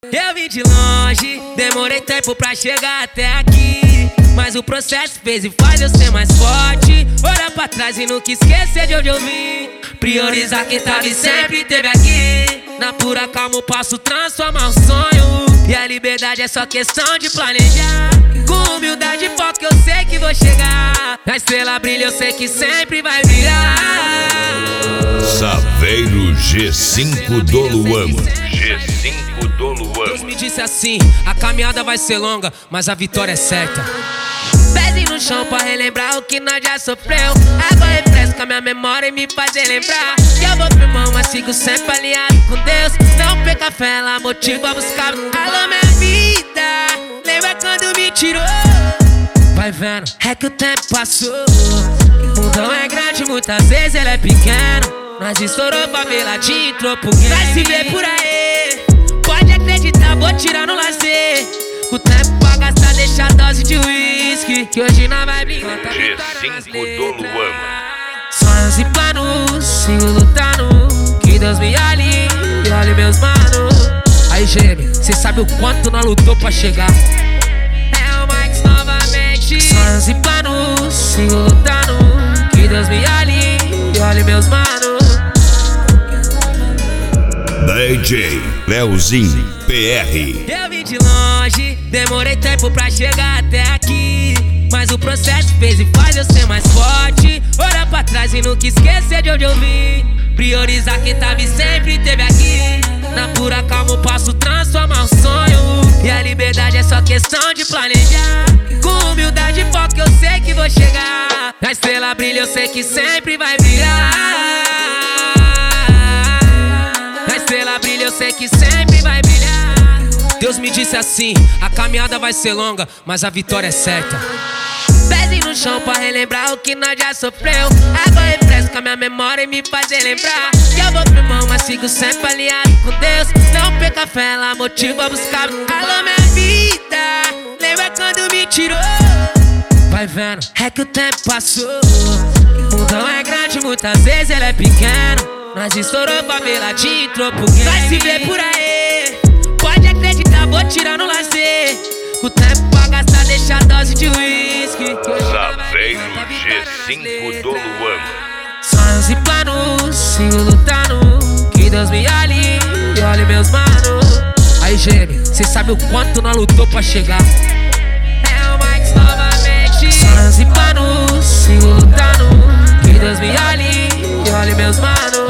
Eu vim de longe, demorei tempo pra chegar até aqui, mas o processo fez e faz eu ser mais forte. Olhar pra trás e nunca esquecer de onde eu vim. Priorizar quem tava e sempre teve aqui. Na pura calma eu posso transformar um sonho, e a liberdade é só questão de planejar. Com humildade e foco eu sei que vou chegar. A estrela brilha, eu sei que sempre vai brilhar. Saveiro G5 do Luan. G5 do Luan. Deus me disse assim: a caminhada vai ser longa, mas a vitória é certa. Pezinho no chão pra relembrar o que nós já sofreu. Água refresca minha memória e me faz relembrar que eu vou firmar, mas sigo sempre alinhado com Deus. Não perca fé, ela motiva a buscar. Alô minha vida, lembra quando me tirou? Vai vendo, é que o tempo passou. O mundão é grande, muitas vezes ele é pequeno. Nós estourou faveladinho, entrou pro game. Vai se ver por aí, pode acreditar, vou tirar no lazer. O tempo pra gastar, deixa a dose de uísque, que hoje nós vai brincar. G5 do Luan. Sonhos e planos, sigo lutando, que Deus me alinhe e olhe meus manos. Aí GM, cê sabe o quanto nós lutou pra chegar. É o Max novamente. Sonhos e planos, sigo lutando, que Deus me alinhe e olhe meus manos. DJ Leozinho PR. Eu vim de longe, demorei tempo pra chegar até aqui, mas o processo fez e faz eu ser mais forte. Olhar pra trás e nunca esquecer de onde eu vim. Priorizar quem tava e sempre teve aqui. Na pura calma eu posso transformar um sonho, e a liberdade é só questão de planejar. Com humildade e foco eu sei que vou chegar. A estrela brilha, eu sei que sempre vai brilhar. A estrela brilha, eu sei que sempre vai brilhar. Deus me disse assim: a caminhada vai ser longa, mas a vitória é certa. Pezinho no chão pra relembrar o que nós já sofreu. Água refresca minha memória e me faz relembrar que eu vou firmar, mas sigo sempre alinhado com Deus. Não perca fé, ela motiva a buscar. Alô minha vida, lembra quando me tirou? Vai vendo, é que o tempo passou. O mundão é grande, muitas vezes ele é pequeno. Nós estourou faveladinho, entrou pro game. Vai se ver por aí, pode acreditar, vou tirar no lazer. O tempo pra gastar, deixa a dose de uísque. Saveiro G5 do Luan. Sonhos e planos, sigo lutando, que Deus me alinhe e olhe meus manos. Aí GM, cê sabe o quanto nós lutou pra chegar. É o Max novamente. Sonhos e planos, sigo lutando, que Deus me alinhe e olhe meus manos.